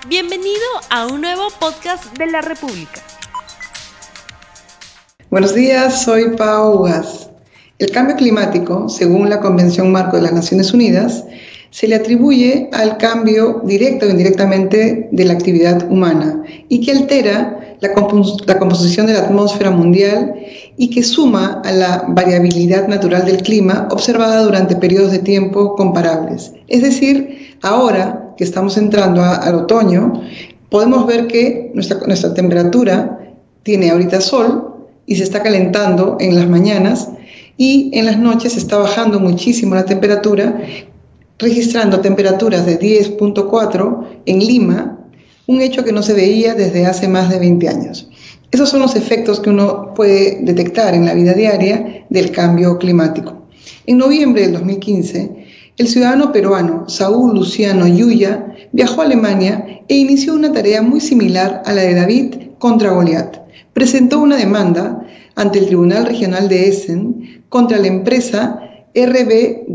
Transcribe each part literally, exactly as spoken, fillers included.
Bienvenido a un nuevo podcast de la República. Buenos días, soy Pao Ugaz. El cambio climático, según la Convención Marco de las Naciones Unidas, se le atribuye al cambio directo o indirectamente de la actividad humana y que altera la, compos- la composición de la atmósfera mundial y que suma a la variabilidad natural del clima observada durante periodos de tiempo comparables. Es decir, ahora que estamos entrando a, al otoño, podemos ver que nuestra, nuestra temperatura tiene ahorita sol y se está calentando en las mañanas y en las noches está bajando muchísimo la temperatura, registrando temperaturas de diez punto cuatro en Lima, un hecho que no se veía desde hace más de veinte años. Esos son los efectos que uno puede detectar en la vida diaria del cambio climático. En noviembre del dos mil quince, el ciudadano peruano Saúl Luciano Yuya viajó a Alemania e inició una tarea muy similar a la de David contra Goliat. Presentó una demanda ante el Tribunal Regional de Essen contra la empresa R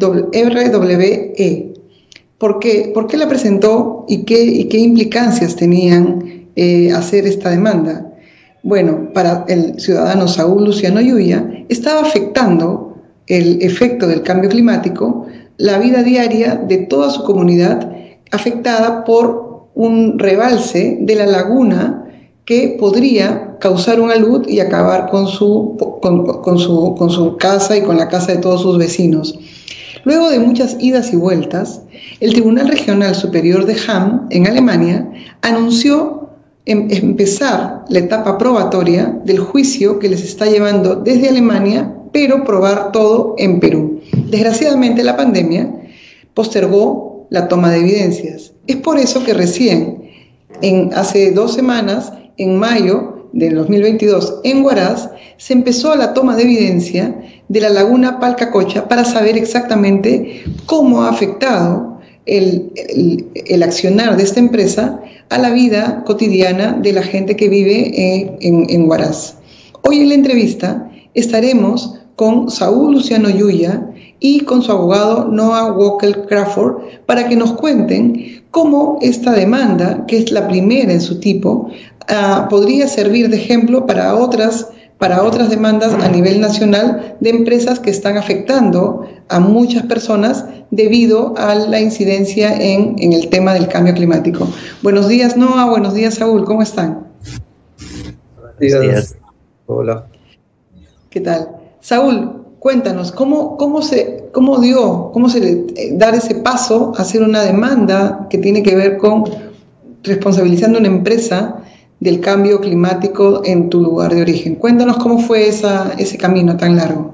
W E. ¿Por qué? ¿Por qué la presentó y qué, y qué implicancias tenían eh, hacer esta demanda? Bueno, para el ciudadano Saúl Luciano Yuya estaba afectando el efecto del cambio climático la vida diaria de toda su comunidad, afectada por un rebalse de la laguna que podría causar una alud y acabar con su, con, con, su, con su casa y con la casa de todos sus vecinos. Luego de muchas idas y vueltas, el Tribunal Regional Superior de Hamm, en Alemania, anunció em, empezar la etapa probatoria del juicio que les está llevando desde Alemania, pero probar todo en Perú. Desgraciadamente, la pandemia postergó la toma de evidencias. Es por eso que recién, en, hace dos semanas, en mayo del dos mil veintidós, en Huaraz, se empezó la toma de evidencia de la laguna Palcacocha para saber exactamente cómo ha afectado el, el, el accionar de esta empresa a la vida cotidiana de la gente que vive en, en, en Huaraz. Hoy en la entrevista estaremos con Saúl Luciano Yuya y con su abogado Noah Walker Crawford para que nos cuenten cómo esta demanda, que es la primera en su tipo, uh, podría servir de ejemplo para otras, para otras demandas a nivel nacional de empresas que están afectando a muchas personas debido a la incidencia en, en el tema del cambio climático. Buenos días, Noah. Buenos días, Saúl. ¿Cómo están? Buenos días. Hola. ¿Qué tal? Saúl, cuéntanos, ¿cómo, cómo, se, cómo dio, cómo se le, eh, dar ese paso a hacer una demanda que tiene que ver con responsabilizando a una empresa del cambio climático en tu lugar de origen? Cuéntanos cómo fue esa, ese camino tan largo.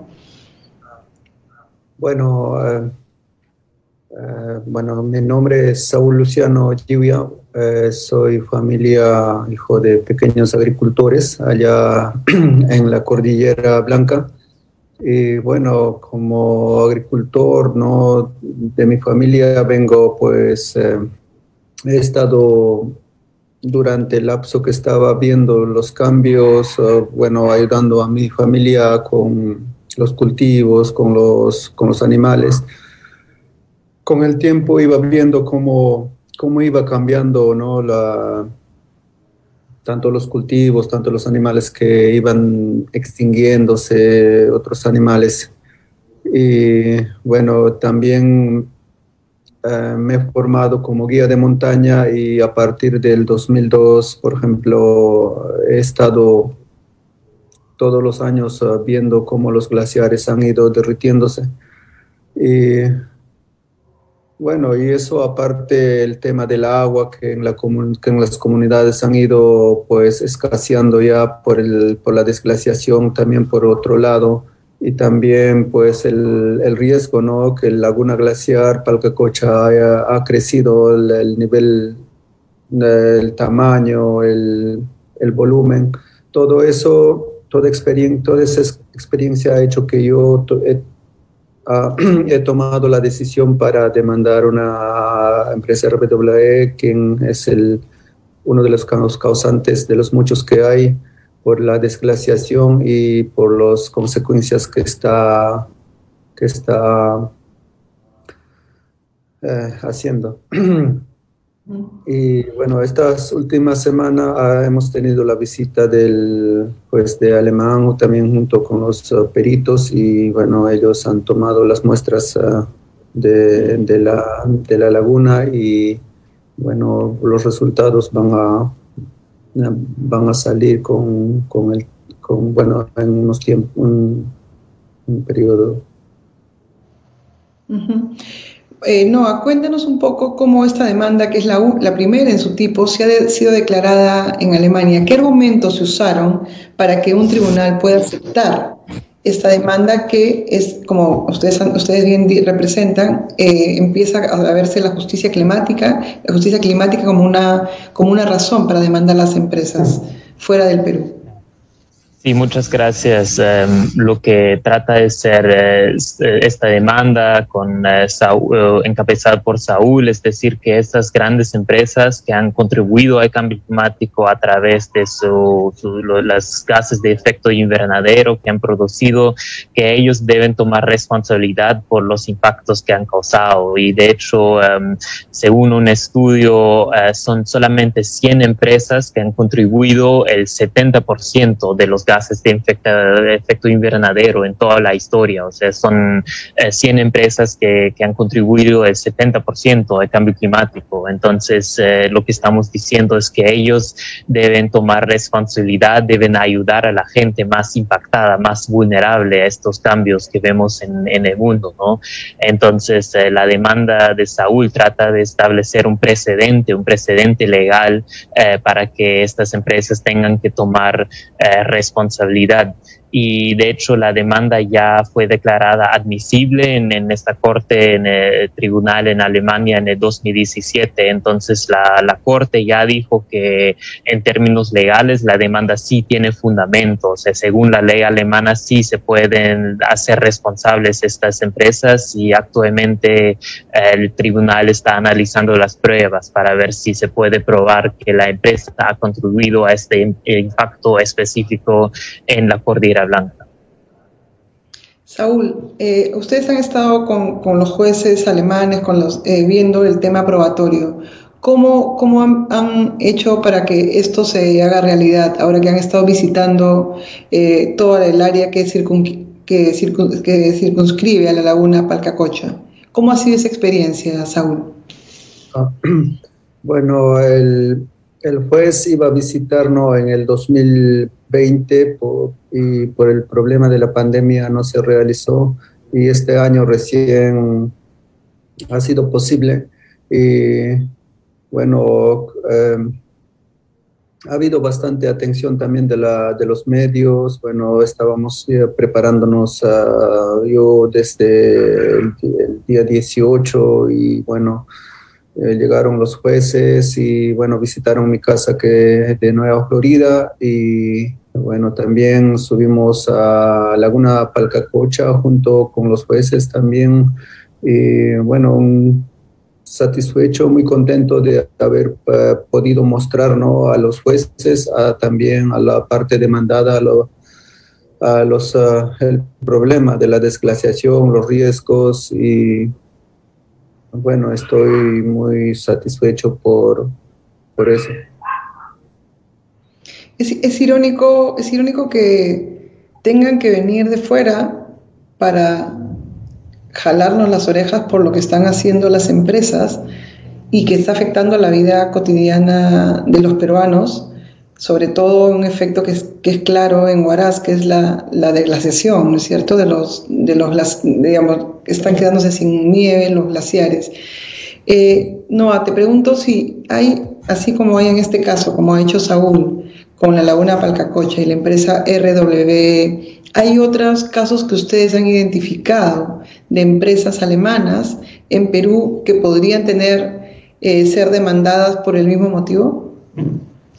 Bueno, eh, eh, bueno, mi nombre es Saúl Luciano Yuya, eh, soy familia, hijo de pequeños agricultores allá en la Cordillera Blanca. Y bueno, como agricultor, ¿no?, de mi familia vengo, pues, eh, he estado durante el lapso que estaba viendo los cambios, uh, bueno, ayudando a mi familia con los cultivos, con los, con los animales. Con el tiempo iba viendo cómo, cómo iba cambiando, ¿no?, la... tanto los cultivos, tanto los animales que iban extinguiéndose, otros animales. Y bueno, también eh, me he formado como guía de montaña y a partir del dos mil dos, por ejemplo, he estado todos los años uh, viendo cómo los glaciares han ido derritiéndose. Y bueno, y eso aparte el tema del agua que en, la comun- que en las comunidades han ido pues escaseando ya por, el, por la desglaciación, también por otro lado, y también pues el, el riesgo, ¿no?, que el laguna glaciar Palcacocha haya, ha crecido el, el nivel, el tamaño, el, el volumen, todo eso, toda, experien- toda esa experiencia ha hecho que yo to- he Uh, he tomado la decisión para demandar una empresa R W E, quien es el, uno de los causantes de los muchos que hay por la desglaciación y por las consecuencias que está, que está eh, haciendo. Y bueno, estas últimas semanas ah, hemos tenido la visita del juez de alemán, también junto con los uh, peritos, y bueno, ellos han tomado las muestras uh, de, de, la, de la laguna, y bueno, los resultados van a, van a salir con, con, el, con bueno, en unos tiempos, un, un periodo. Uh-huh. Eh, Noa, cuéntanos un poco cómo esta demanda, que es la, la primera en su tipo, se ha de, sido declarada en Alemania. ¿Qué argumentos se usaron para que un tribunal pueda aceptar esta demanda que es, como ustedes, ustedes bien representan, eh, empieza a verse la justicia climática, la justicia climática como una, como una razón para demandar a las empresas fuera del Perú? Sí, muchas gracias. Um, lo que trata de ser uh, esta demanda con uh, Saúl, uh, encabezada por Saúl, es decir, que estas grandes empresas que han contribuido al cambio climático a través de su, su, lo, las gases de efecto invernadero que han producido, que ellos deben tomar responsabilidad por los impactos que han causado. Y de hecho, um, según un estudio, uh, son solamente cien empresas que han contribuido el setenta por ciento de los gases gases de, infecta, de efecto invernadero en toda la historia. O sea, son eh, cien empresas que, que han contribuido el setenta por ciento al cambio climático. Entonces, eh, lo que estamos diciendo es que ellos deben tomar responsabilidad, deben ayudar a la gente más impactada, más vulnerable a estos cambios que vemos en, en el mundo, ¿no? Entonces, eh, la demanda de Saúl trata de establecer un precedente, un precedente legal eh, para que estas empresas tengan que tomar eh, responsabilidad. Y de hecho la demanda ya fue declarada admisible en, en esta corte, en el tribunal en Alemania en el dos mil diecisiete. Entonces la, la corte ya dijo que en términos legales la demanda sí tiene fundamentos. O sea, según la ley alemana sí se pueden hacer responsables estas empresas, y actualmente eh, el tribunal está analizando las pruebas para ver si se puede probar que la empresa ha contribuido a este impacto específico en la cordillera Blanca. Saúl, eh, ustedes han estado con, con los jueces alemanes, con los, eh, viendo el tema probatorio. ¿Cómo, cómo han, han hecho para que esto se haga realidad ahora que han estado visitando eh, toda el área que, circun, que, circun, que circunscribe a la laguna Palcacocha? ¿Cómo ha sido esa experiencia, Saúl? Ah, bueno, el... El juez iba a visitarnos en el dos mil veinte por, y por el problema de la pandemia no se realizó, y este año recién ha sido posible. Y bueno, eh, ha habido bastante atención también de, la, de los medios. Bueno, estábamos eh, preparándonos uh, yo desde el, el día dieciocho, y bueno, Eh, llegaron los jueces y bueno, visitaron mi casa que es de Nueva Florida, y bueno, también subimos a Laguna Palcacocha junto con los jueces también, y bueno, un, satisfecho, muy contento de haber uh, podido mostrar, ¿no?, a los jueces, a, también a la parte demandada, a, lo, a los, uh, el problema de la desglaciación, los riesgos, y bueno, estoy muy satisfecho por, por eso. Es, es, irónico, es irónico que tengan que venir de fuera para jalarnos las orejas por lo que están haciendo las empresas y que está afectando la vida cotidiana de los peruanos, sobre todo un efecto que es, que es claro en Huaraz, que es la, la deglaciación, ¿no es cierto?, de los, de los, digamos, están quedándose sin nieve los glaciares. Eh, Noa, te pregunto si hay, así como hay en este caso, como ha hecho Saúl con la Laguna Palcacocha y la empresa R W E, ¿hay otros casos que ustedes han identificado de empresas alemanas en Perú que podrían tener, eh, ser demandadas por el mismo motivo?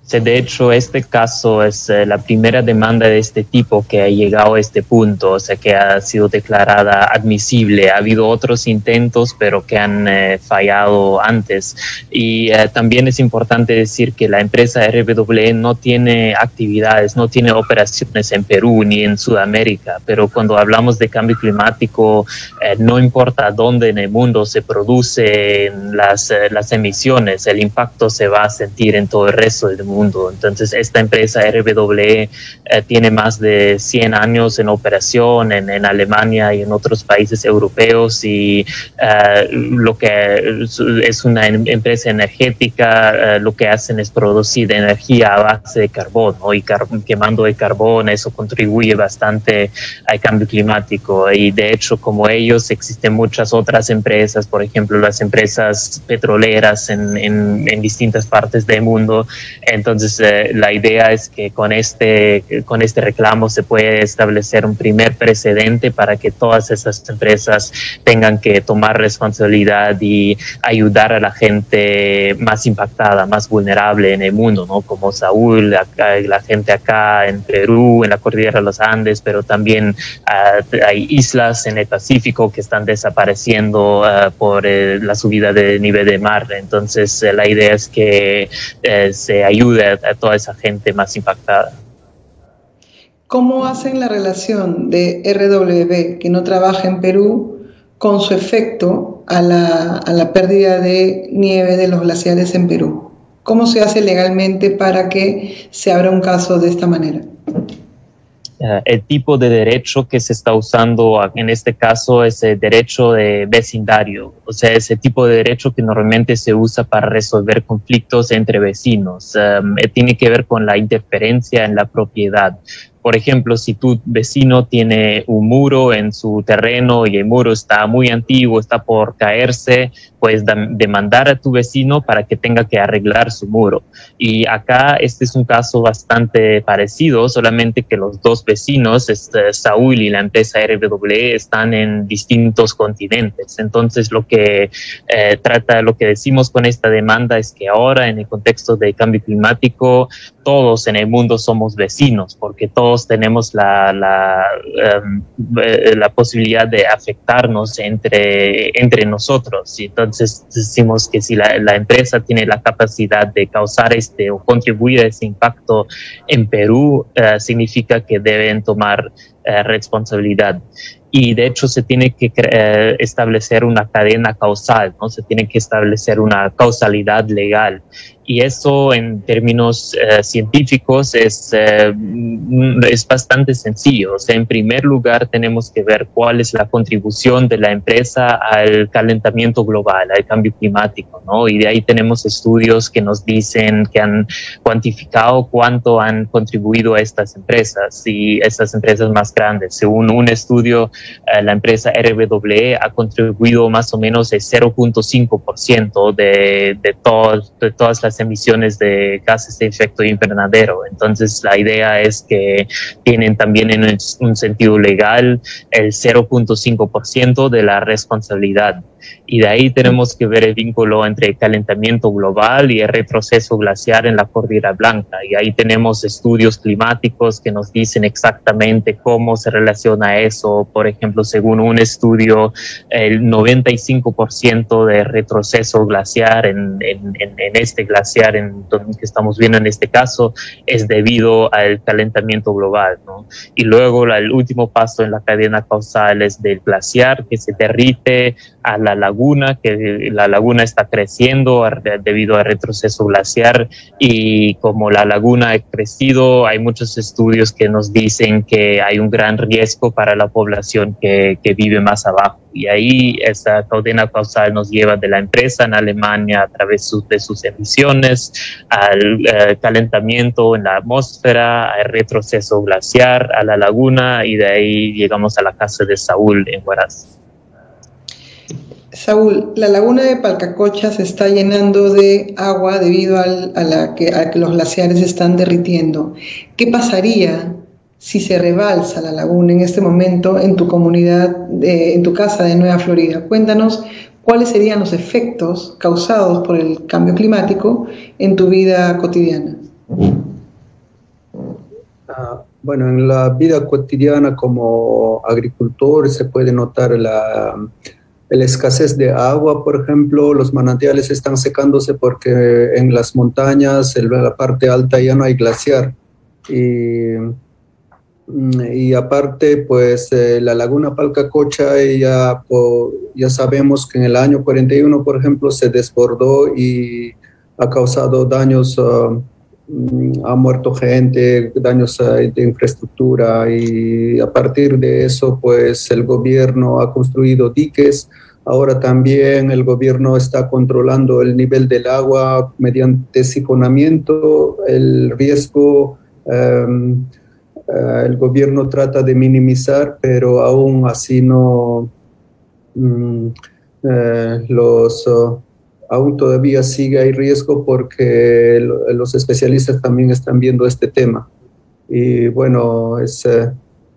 Sí, de hecho, este caso es eh, la primera demanda de este tipo que ha llegado a este punto, o sea, que ha sido declarada admisible. Ha habido otros intentos, pero que han eh, fallado antes. Y eh, también es importante decir que la empresa R W E no tiene actividades, no tiene operaciones en Perú ni en Sudamérica, pero cuando hablamos de cambio climático, eh, no importa dónde en el mundo se producen las, eh, las emisiones, el impacto se va a sentir en todo el resto del mundo. Mundo. Entonces, esta empresa R W E eh, tiene más de cien años en operación en, en Alemania y en otros países europeos, y eh, lo que es una empresa energética. Eh, lo que hacen es producir energía a base de carbón, ¿no? Y car quemando el carbón, eso contribuye bastante al cambio climático. Y de hecho, como ellos, existen muchas otras empresas, por ejemplo, las empresas petroleras en, en, en distintas partes del mundo. Entonces, eh, la idea es que con este, con este reclamo se puede establecer un primer precedente para que todas esas empresas tengan que tomar responsabilidad y ayudar a la gente más impactada, más vulnerable en el mundo, ¿no? Como Saúl, acá, la gente acá en Perú, en la cordillera de los Andes, pero también uh, hay islas en el Pacífico que están desapareciendo uh, por eh, la subida del nivel del mar. Entonces, eh, la idea es que eh, se ayude a, a toda esa gente más impactada. ¿Cómo hacen la relación de R W E, que no trabaja en Perú, con su efecto a la, a la pérdida de nieve de los glaciares en Perú? ¿Cómo se hace legalmente para que se abra un caso de esta manera? Uh, el tipo de derecho que se está usando en este caso es el derecho de vecindario, o sea, ese tipo de derecho que normalmente se usa para resolver conflictos entre vecinos. Um, tiene que ver con la interferencia en la propiedad. Por ejemplo, si tu vecino tiene un muro en su terreno y el muro está muy antiguo, está por caerse, puedes demandar a tu vecino para que tenga que arreglar su muro. Y acá este es un caso bastante parecido, solamente que los dos vecinos, este, Saúl y la empresa R W E, están en distintos continentes. Entonces, lo que eh, trata, lo que decimos con esta demanda es que ahora, en el contexto del cambio climático, todos en el mundo somos vecinos, porque todos tenemos la, la, um, la posibilidad de afectarnos entre, entre nosotros. Y entonces decimos que si la, la empresa tiene la capacidad de causar este o contribuir a ese impacto en Perú, uh, significa que deben tomar uh, responsabilidad. Y de hecho se tiene que eh, establecer una cadena causal, ¿no? Se tiene que establecer una causalidad legal. Y eso en términos eh, científicos es, eh, es bastante sencillo. O sea, en primer lugar tenemos que ver cuál es la contribución de la empresa al calentamiento global, al cambio climático, ¿no? Y de ahí tenemos estudios que nos dicen, que han cuantificado cuánto han contribuido a estas empresas y estas empresas más grandes. Según un estudio, eh, la empresa R W E ha contribuido más o menos el cero punto cinco por ciento de, de, todo, de todas las emisiones de gases de efecto invernadero. Entonces, la idea es que tienen también en un sentido legal el cero punto cinco por ciento de la responsabilidad. Y de ahí tenemos que ver el vínculo entre el calentamiento global y el retroceso glaciar en la Cordillera Blanca. Y ahí tenemos estudios climáticos que nos dicen exactamente cómo se relaciona eso. Por ejemplo, según un estudio, el noventa y cinco por ciento de retroceso glaciar en, en, en este glaciar en, que estamos viendo en este caso es debido al calentamiento global, ¿no? Y luego la, el último paso en la cadena causal es del glaciar que se derrite a la laguna, que la laguna está creciendo debido al retroceso glaciar, y como la laguna ha crecido, hay muchos estudios que nos dicen que hay un gran riesgo para la población que, que vive más abajo. Y ahí esa cadena causal nos lleva de la empresa en Alemania a través de sus emisiones, al eh, calentamiento en la atmósfera, al retroceso glaciar, a la laguna, y de ahí llegamos a la casa de Saúl en Huaraz. Saúl, la laguna de Palcacocha se está llenando de agua debido al, a, la que, a que los glaciares se están derritiendo. ¿Qué pasaría si se rebalsa la laguna en este momento en tu comunidad, de, en tu casa de Nueva Florida? Cuéntanos cuáles serían los efectos causados por el cambio climático en tu vida cotidiana. Ah, bueno, en la vida cotidiana como agricultor se puede notar la, la escasez de agua, por ejemplo. Los manantiales están secándose porque en las montañas, en la parte alta, ya no hay glaciar. Y, y aparte, pues eh, la laguna Palcacocha, ya, po, ya sabemos que en el año cuarenta y uno, por ejemplo, se desbordó y ha causado daños, uh, ha muerto gente, daños uh, de infraestructura, y a partir de eso, pues el gobierno ha construido diques. Ahora también el gobierno está controlando el nivel del agua mediante sifonamiento. El riesgo um, uh, el gobierno trata de minimizar, pero aún así no um, uh, los... Uh, aún todavía sigue hay riesgo porque los especialistas también están viendo este tema. Y bueno, es... Uh,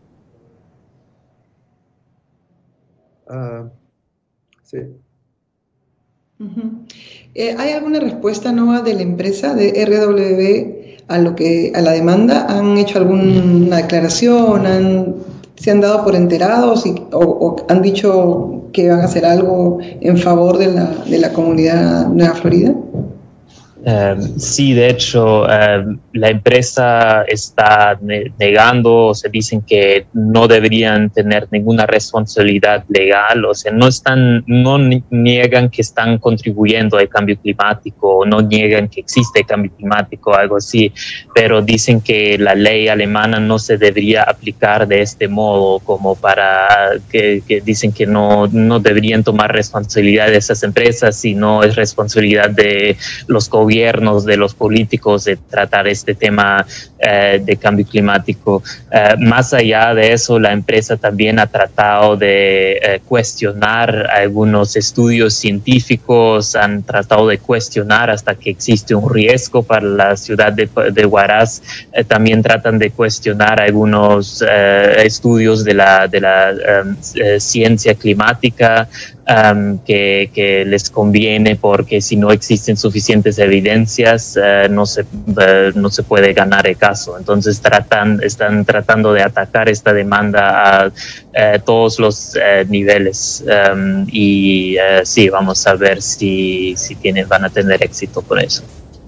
uh, sí. Uh-huh. eh, ¿Hay alguna respuesta nueva de la empresa de R W B a, lo que, a la demanda? ¿Han hecho alguna declaración? ¿Han, ¿Se han dado por enterados y, o, o han dicho que van a hacer algo en favor de la, de la comunidad Nueva Florida? Uh, sí, de hecho, uh, la empresa está ne- negando, o se dicen que no deberían tener ninguna responsabilidad legal, o sea, no están, no niegan que están contribuyendo al cambio climático, o no niegan que existe cambio climático, algo así, pero dicen que la ley alemana no se debería aplicar de este modo, como para que, que dicen que no, no deberían tomar responsabilidad de esas empresas, sino es responsabilidad de los gobiernos, de los políticos, de tratar este tema eh, de cambio climático. Eh, más allá de eso, la empresa también ha tratado de eh, cuestionar algunos estudios científicos, han tratado de cuestionar hasta que existe un riesgo para la ciudad de, de Huaraz. Eh, también tratan de cuestionar algunos eh, estudios de la, de la um, eh, ciencia climática, Um, que, que les conviene, porque si no existen suficientes evidencias uh, no, se, uh, no se puede ganar el caso. Entonces tratan, están tratando de atacar esta demanda a uh, todos los uh, niveles um, y uh, sí, vamos a ver si, si tienen, van a tener éxito por eso.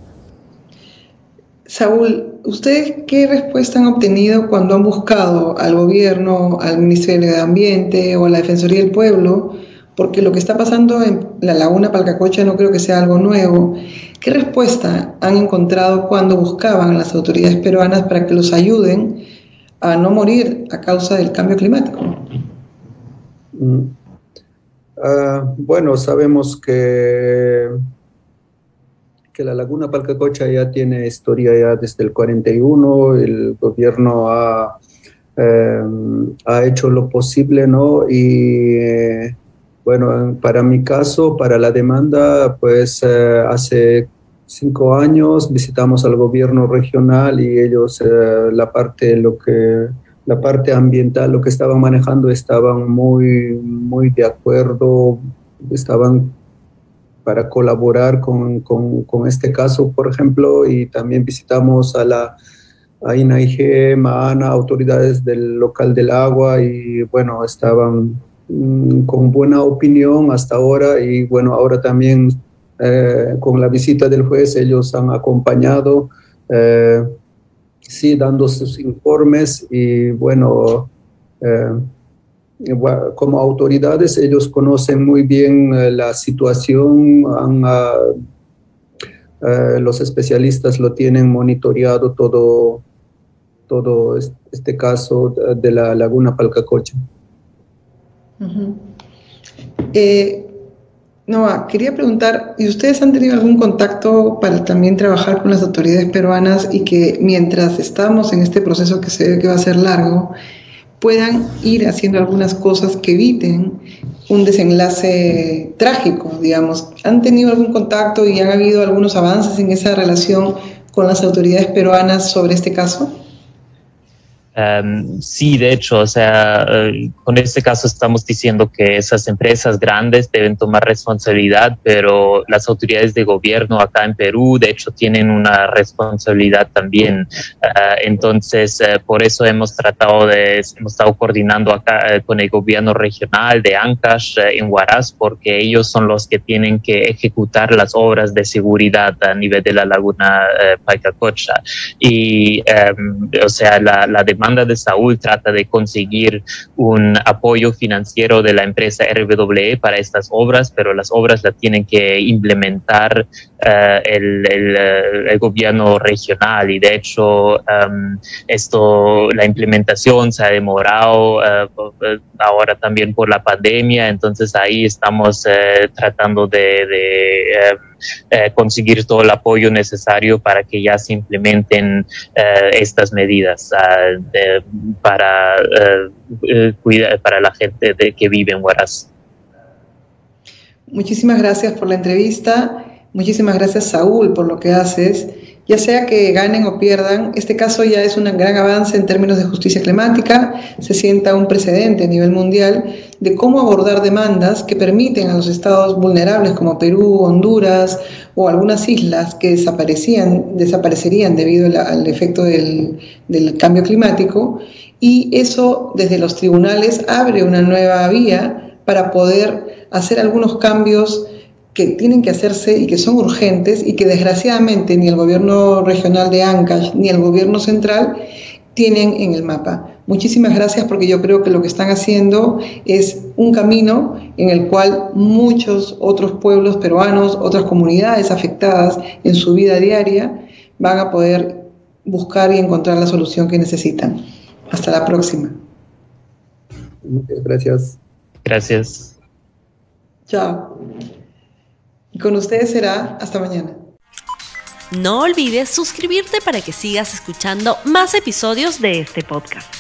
Saúl, ¿ustedes qué respuesta han obtenido cuando han buscado al gobierno, al Ministerio de Medio Ambiente o a la Defensoría del Pueblo? Porque lo que está pasando en la laguna Palcacocha no creo que sea algo nuevo. ¿Qué respuesta han encontrado cuando buscaban a las autoridades peruanas para que los ayuden a no morir a causa del cambio climático? Mm. Uh, bueno, sabemos que, que la laguna Palcacocha ya tiene historia ya desde el cuarenta y uno. El gobierno ha, eh, ha hecho lo posible, ¿no? Y... Eh, Bueno, para mi caso, para la demanda, pues eh, hace cinco años visitamos al gobierno regional y ellos, eh, la parte, lo que, la parte ambiental, lo que estaban manejando, estaban muy, muy de acuerdo, estaban para colaborar con, con, con este caso, por ejemplo, y también visitamos a la a INAIG, MAANA, autoridades del local del agua, y bueno, estaban con buena opinión hasta ahora. Y bueno, ahora también eh, con la visita del juez ellos han acompañado, eh, sí, dando sus informes. Y bueno, eh, como autoridades ellos conocen muy bien eh, la situación, han, uh, uh, los especialistas lo tienen monitoreado todo, todo este caso de la laguna Palcacocha. Uh-huh. Eh, Noa, quería preguntar, ¿y ustedes han tenido algún contacto para también trabajar con las autoridades peruanas y que mientras estamos en este proceso que se ve que va a ser largo, puedan ir haciendo algunas cosas que eviten un desenlace trágico, digamos? ¿Han tenido algún contacto y han habido algunos avances en esa relación con las autoridades peruanas sobre este caso? Um, sí, de hecho, o sea, uh, con este caso estamos diciendo que esas empresas grandes deben tomar responsabilidad, pero las autoridades de gobierno acá en Perú, de hecho, tienen una responsabilidad también. Uh, entonces, uh, por eso hemos tratado de, hemos estado coordinando acá uh, con el gobierno regional de Ancash uh, en Huaraz, porque ellos son los que tienen que ejecutar las obras de seguridad a nivel de la laguna uh, Paicacocha. Y, um, o sea, la, la demanda de Saúl trata de conseguir un apoyo financiero de la empresa R W E para estas obras, pero las obras las tienen que implementar uh, el, el, el gobierno regional, y de hecho um, esto, la implementación se ha demorado uh, ahora también por la pandemia. Entonces ahí estamos uh, tratando de, de uh, uh, conseguir todo el apoyo necesario para que ya se implementen uh, estas medidas uh, de, para, uh, uh, cuida, para la gente de, que vive en Huaraz. Muchísimas gracias por la entrevista. Muchísimas gracias, Saúl, por lo que haces. Ya sea que ganen o pierdan, este caso ya es un gran avance en términos de justicia climática. Se sienta un precedente a nivel mundial de cómo abordar demandas que permiten a los estados vulnerables como Perú, Honduras o algunas islas que desaparecían, desaparecerían debido al, al efecto del, del cambio climático, y eso desde los tribunales abre una nueva vía para poder hacer algunos cambios que tienen que hacerse y que son urgentes, y que desgraciadamente ni el gobierno regional de Ancash ni el gobierno central tienen en el mapa. Muchísimas gracias, porque yo creo que lo que están haciendo es un camino en el cual muchos otros pueblos peruanos, otras comunidades afectadas en su vida diaria, van a poder buscar y encontrar la solución que necesitan. Hasta la próxima. Muchas gracias. Gracias. Chao. Y con ustedes será hasta mañana. No olvides suscribirte para que sigas escuchando más episodios de este podcast.